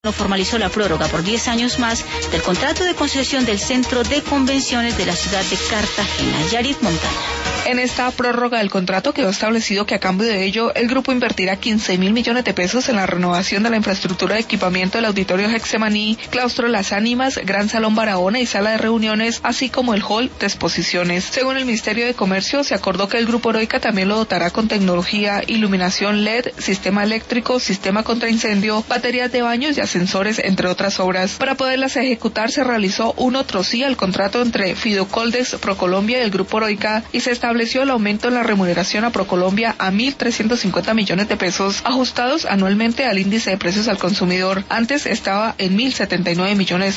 Formalizó la prórroga por 10 años más del contrato de concesión del Centro de Convenciones de la ciudad de Cartagena. Yarit Montaña. En esta prórroga del contrato quedó establecido que a cambio de ello el grupo invertirá 15.000 millones de pesos en la renovación de la infraestructura de equipamiento del Auditorio Getsemaní, Claustro Las Ánimas, Gran Salón Barahona y Sala de Reuniones, así como el hall de exposiciones. Según el Ministerio de Comercio, se acordó que el Grupo Heroica también lo dotará con tecnología, iluminación LED, sistema eléctrico, sistema contra incendio, baterías de baños y ascensores, entre otras obras. Para poderlas ejecutar se realizó un otro sí al contrato entre Fideocoldex, Procolombia y el Grupo Heroica y se estableció el aumento en la remuneración a Procolombia a 1.350 millones de pesos, ajustados anualmente al índice de precios al consumidor. Antes estaba en 1.079 millones.